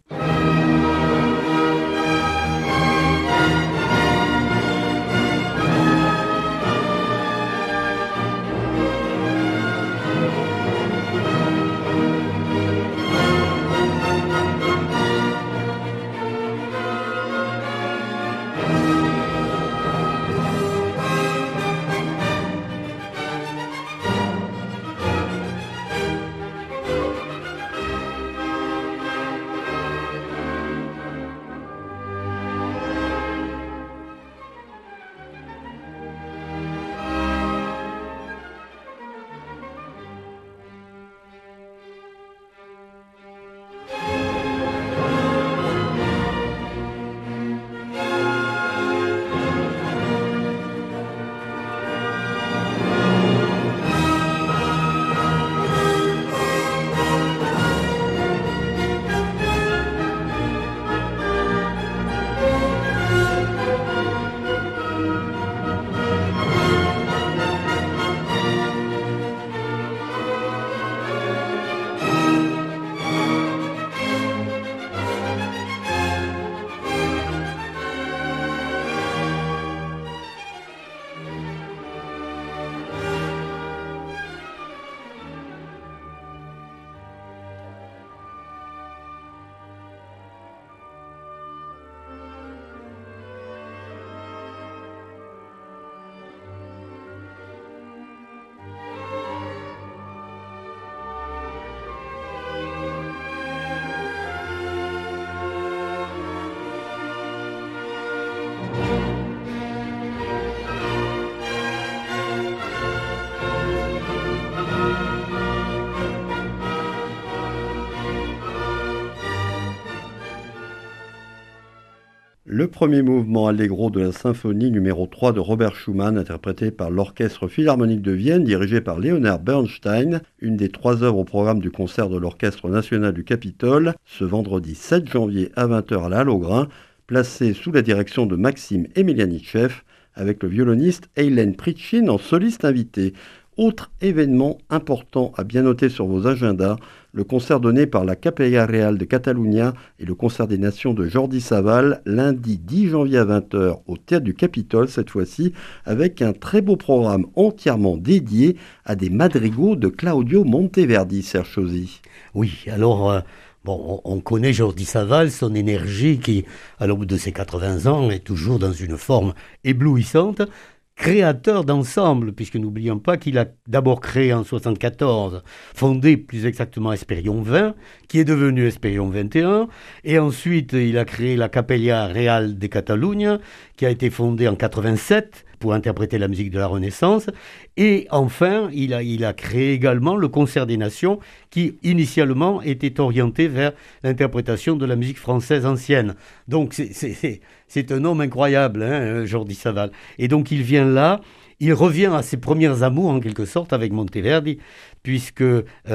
Le premier mouvement allegro de la symphonie numéro 3 de Robert Schumann, interprété par l'Orchestre Philharmonique de Vienne, dirigé par Leonard Bernstein, une des 3 œuvres au programme du concert de l'Orchestre national du Capitole, ce vendredi 7 janvier à 20h à la Hallogrin, placé sous la direction de Maxime Emelianitchev, avec le violoniste Hélène Pritchin en soliste invité. Autre événement important à bien noter sur vos agendas, le concert donné par la Capella Real de Catalunya et le concert des Nations de Jordi Savall, lundi 10 janvier à 20h au Théâtre du Capitole, cette fois-ci, avec un très beau programme entièrement dédié à des madrigaux de Claudio Monteverdi, Serge Chauzy. Oui, alors... Bon, on connaît Jordi Savall, son énergie qui, à l'aube de ses 80 ans, est toujours dans une forme éblouissante. Créateur d'ensemble, puisque n'oublions pas qu'il a d'abord créé en 1974, fondé plus exactement Esperion 20, qui est devenu Esperion 21, et ensuite il a créé la Capella Real de Catalunya, qui a été fondée en 87 pour interpréter la musique de la Renaissance, et enfin il a créé également le Concert des Nations, qui initialement était orienté vers l'interprétation de la musique française ancienne. Donc c'est un homme incroyable, hein, Jordi Savall. Et donc il vient là, il revient à ses premiers amours en quelque sorte avec Monteverdi, puisque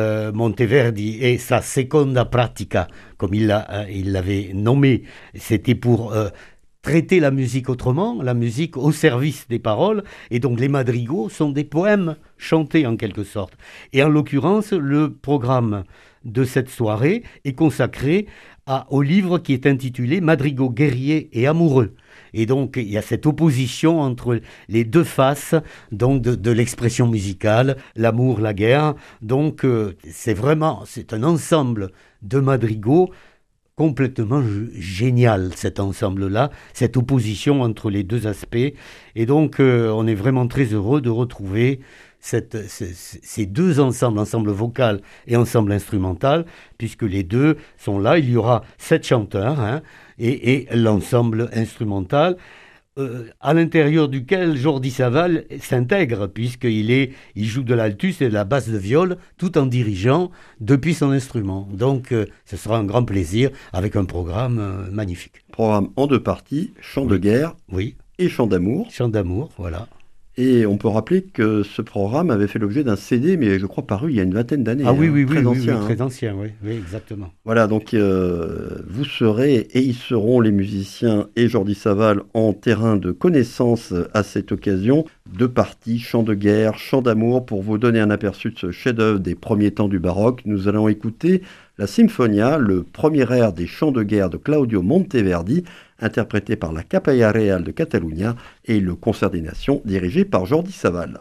Monteverdi et sa seconda pratica, comme il l'avait nommé, c'était pour traiter la musique autrement, la musique au service des paroles, et donc les madrigaux sont des poèmes chantés en quelque sorte. Et en l'occurrence, le programme de cette soirée est consacré au livre qui est intitulé « Madrigaux guerriers et amoureux ». Et donc, il y a cette opposition entre les deux faces donc de l'expression musicale, l'amour, la guerre. Donc, c'est un ensemble de madrigaux complètement génial, cet ensemble-là, cette opposition entre les deux aspects. Et donc, on est vraiment très heureux de retrouver ces deux ensembles, ensemble vocal et ensemble instrumental, puisque les deux sont là. Il y aura 7 chanteurs, hein, et l'ensemble instrumental, à l'intérieur duquel Jordi Savall s'intègre, puisqu'il joue de l'altus et de la basse de viol, tout en dirigeant depuis son instrument. Donc ce sera un grand plaisir, avec un programme magnifique. Programme en 2 parties, chant de guerre et chant d'amour. Chant d'amour, voilà. Et on peut rappeler que ce programme avait fait l'objet d'un CD, mais je crois paru il y a une vingtaine d'années. Ah oui, très ancien. Très ancien, oui, exactement. Voilà, donc vous serez, et ils seront, les musiciens et Jordi Savall, en terrain de connaissance à cette occasion. 2 parties, chant de guerre, chant d'amour. Pour vous donner un aperçu de ce chef-d'œuvre des premiers temps du baroque, nous allons écouter la Sinfonia, le premier air des chants de guerre de Claudio Monteverdi, interprété par la Capella Real de Catalunya, et le Concert des Nations, dirigé par Jordi Savall.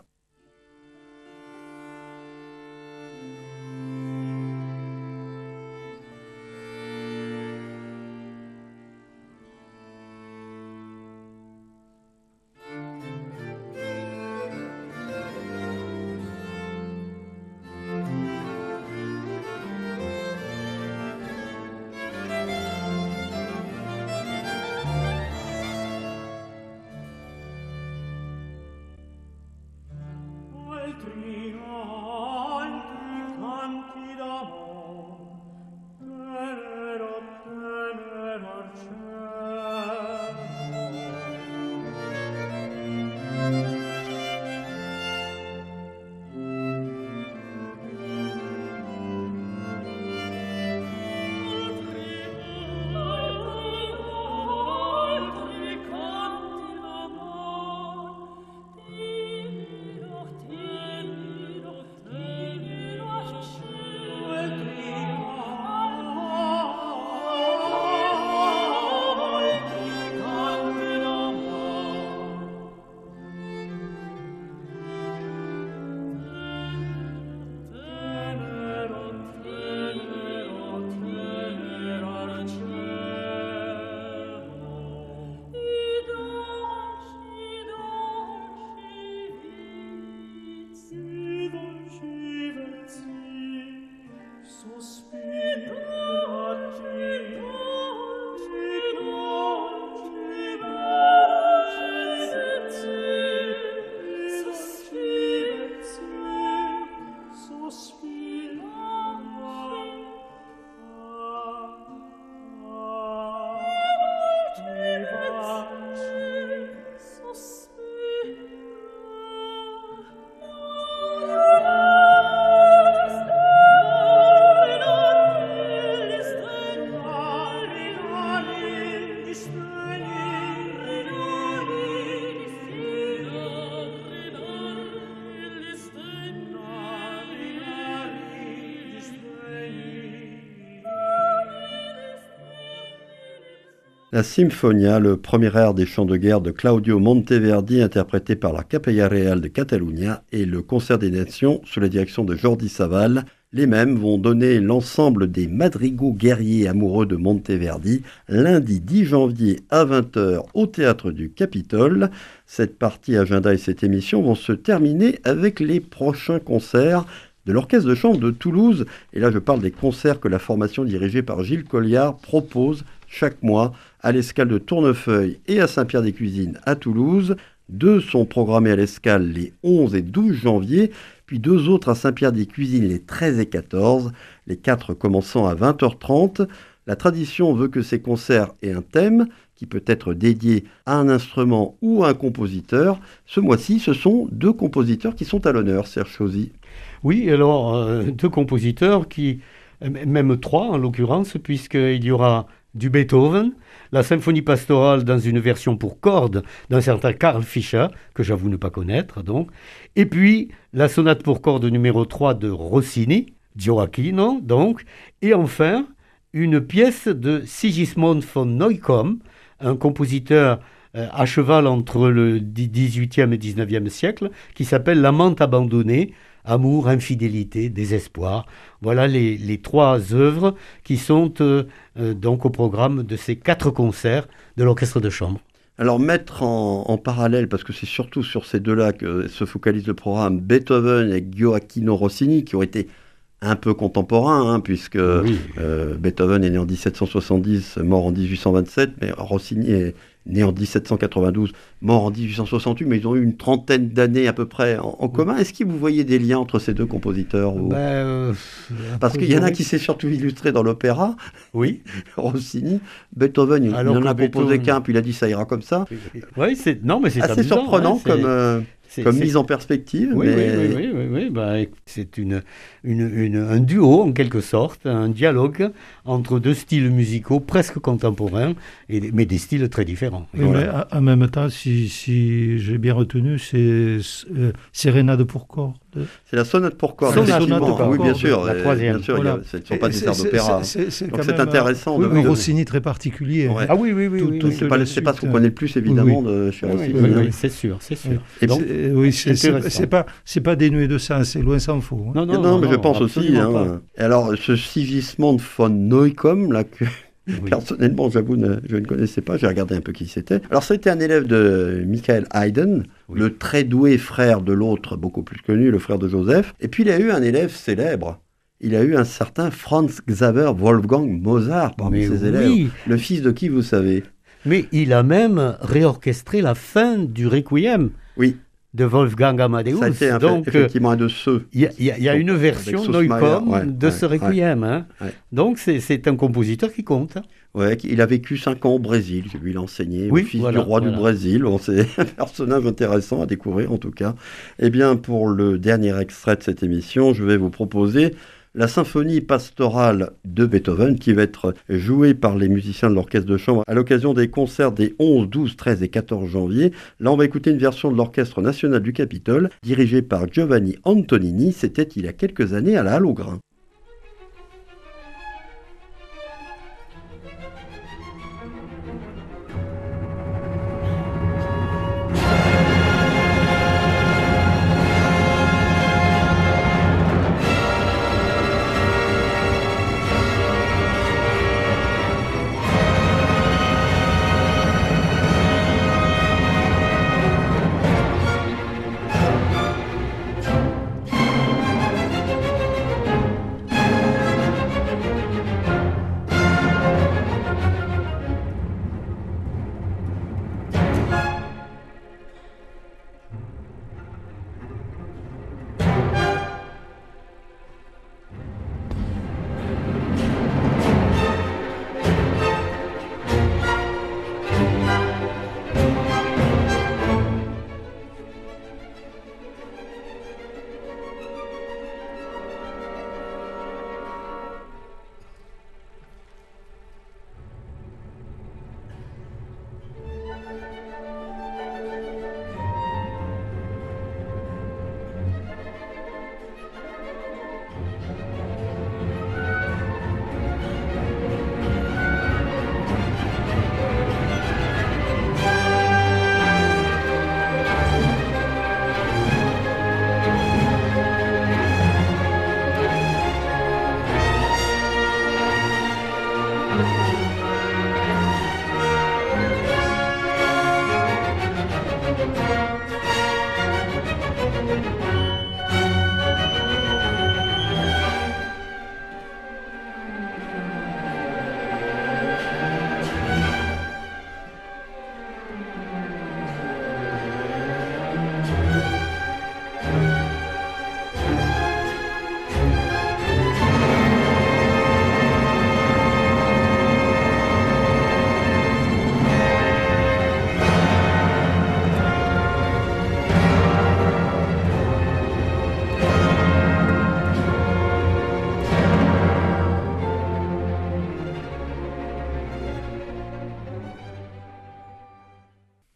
La Sinfonia, le premier air des chants de guerre de Claudio Monteverdi, interprété par la Capella Real de Catalunya, et le Concert des Nations sous la direction de Jordi Savall. Les mêmes vont donner l'ensemble des madrigaux guerriers amoureux de Monteverdi lundi 10 janvier à 20h au Théâtre du Capitole. Cette partie agenda et cette émission vont se terminer avec les prochains concerts de l'Orchestre de chambre de Toulouse. Et là, je parle des concerts que la formation dirigée par Gilles Colliard propose chaque mois à l'Escale de Tournefeuille et à Saint-Pierre-des-Cuisines à Toulouse. 2 sont programmés à l'Escale les 11 et 12 janvier, puis 2 autres à Saint-Pierre-des-Cuisines les 13 et 14, les 4 commençant à 20h30. La tradition veut que ces concerts aient un thème qui peut être dédié à un instrument ou à un compositeur. Ce mois-ci, ce sont 2 compositeurs qui sont à l'honneur, Serge Chauzy. Oui, alors 2 compositeurs même 3 en l'occurrence, puisqu'il y aura du Beethoven, la symphonie pastorale dans une version pour cordes d'un certain Carl Fischer, que j'avoue ne pas connaître donc, et puis la sonate pour cordes numéro 3 de Rossini, Gioacchino donc, et enfin une pièce de Sigismund von Neukomm, un compositeur à cheval entre le 18e et 19e siècle, qui s'appelle L'amante abandonnée, amour, infidélité, désespoir. Voilà les 3 œuvres qui sont donc au programme de ces 4 concerts de l'orchestre de chambre. Alors mettre en parallèle, parce que c'est surtout sur ces 2-là que se focalise le programme, Beethoven et Gioacchino Rossini, qui ont été un peu contemporains, puisque oui. Beethoven est né en 1770, mort en 1827, mais Rossini est né en 1792, mort en 1868, mais ils ont eu une trentaine d'années à peu près en commun. Est-ce que vous voyez des liens entre ces 2 compositeurs Parce qu'il y en a qui s'est surtout illustré dans l'opéra, oui. Rossini. Beethoven, il n'en a composé qu'un, puis il a dit ça ira comme ça. Oui, c'est assez surprenant comme mise en perspective. Oui, oui. C'est un duo, en quelque sorte, un dialogue entre 2 styles musicaux presque contemporains, mais des styles très différents. Oui, mais en même temps, si j'ai bien retenu, c'est Sérénade pour cordes. C'est la sonate pour cordes. Oui, bien sûr. La troisième. Bien sûr, voilà. Ce ne sont pas des airs d'opéra. Donc c'est intéressant. Un Rossini très particulier. Ouais. Ah oui. C'est pas ce qu'on connaît le plus, évidemment, de chez Rossini. Oui, c'est sûr. Donc, c'est pas dénué de sens, c'est loin s'en faut. Non, mais je pense aussi. Et alors, ce Sigismund von Neukomm, là, que personnellement, j'avoue, je ne connaissais pas, j'ai regardé un peu qui c'était. Alors, c'était un élève de Michael Haydn, le très doué frère de l'autre, beaucoup plus connu, le frère de Joseph. Et puis, il a eu un élève célèbre. Il a eu un certain Franz Xaver Wolfgang Mozart parmi ses élèves. Le fils de qui, vous savez? Mais il a même réorchestré la fin du Requiem. Oui. De Wolfgang Amadeus. Ça a été effectivement un de ceux. Il y a une version Neukomm de ce Requiem. Donc c'est un compositeur qui compte. Ouais, il a vécu 5 ans au Brésil. J'ai vu l'enseigner, fils du roi du Brésil. Bon, c'est un personnage intéressant à découvrir en tout cas. Eh bien, pour le dernier extrait de cette émission, je vais vous proposer la symphonie pastorale de Beethoven qui va être jouée par les musiciens de l'orchestre de chambre à l'occasion des concerts des 11, 12, 13 et 14 janvier. Là, on va écouter une version de l'Orchestre national du Capitole dirigée par Giovanni Antonini. C'était il y a quelques années à la Halle aux Grains.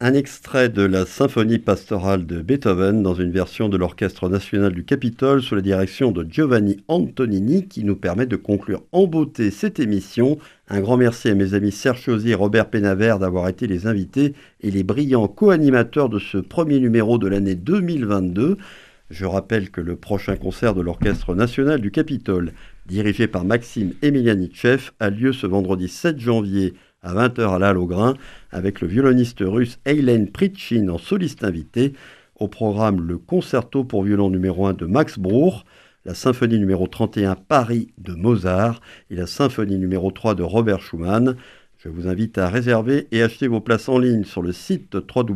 Un extrait de la symphonie pastorale de Beethoven dans une version de l'Orchestre national du Capitole sous la direction de Giovanni Antonini qui nous permet de conclure en beauté cette émission. Un grand merci à mes amis Serge Chauzy et Robert Pénavert d'avoir été les invités et les brillants co-animateurs de ce premier numéro de l'année 2022. Je rappelle que le prochain concert de l'Orchestre national du Capitole, dirigé par Maxime Emelianitchev, a lieu ce vendredi 7 janvier à 20h à la Halle au Grain, avec le violoniste russe Eilen Pritchin en soliste invité. Au programme, le concerto pour violon numéro 1 de Max Bruch, la symphonie numéro 31 Paris de Mozart et la symphonie numéro 3 de Robert Schumann. Je vous invite à réserver et acheter vos places en ligne sur le site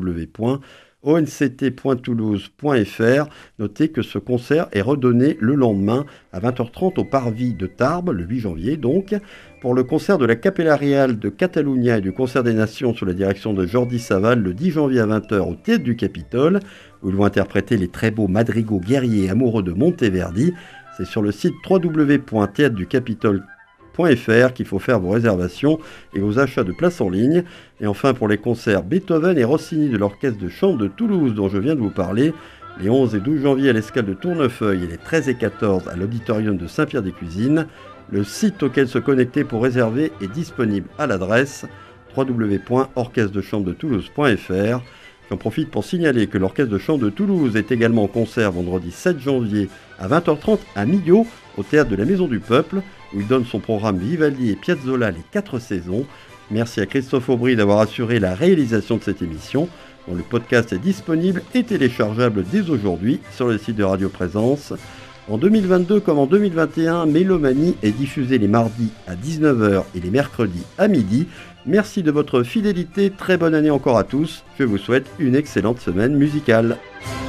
www.onct.toulouse.fr. Notez que ce concert est redonné le lendemain à 20h30 au Parvis de Tarbes, le 8 janvier donc, pour le concert de la Capella Real de Catalunya et du Concert des Nations sous la direction de Jordi Savall le 10 janvier à 20h au Théâtre du Capitole, où ils vont interpréter les très beaux madrigaux guerriers amoureux de Monteverdi. C'est sur le site www.theatreducapitole.fr qu'il faut faire vos réservations et vos achats de places en ligne. Et enfin, pour les concerts Beethoven et Rossini de l'Orchestre de Chambre de Toulouse dont je viens de vous parler, les 11 et 12 janvier à l'Escale de Tournefeuille et les 13 et 14 à l'Auditorium de Saint-Pierre-des-Cuisines. Le site auquel se connecter pour réserver est disponible à l'adresse www.orchestredechambre-de-toulouse.fr. J'en profite pour signaler que l'Orchestre de Chambre de Toulouse est également en concert vendredi 7 janvier à 20h30 à Millau, au Théâtre de la Maison du Peuple, où il donne son programme Vivaldi et Piazzolla les 4 saisons. Merci à Christophe Aubry d'avoir assuré la réalisation de cette émission, dont le podcast est disponible et téléchargeable dès aujourd'hui sur le site de Radio Présence. En 2022 comme en 2021, Mélomanie est diffusée les mardis à 19h et les mercredis à midi. Merci de votre fidélité, très bonne année encore à tous. Je vous souhaite une excellente semaine musicale.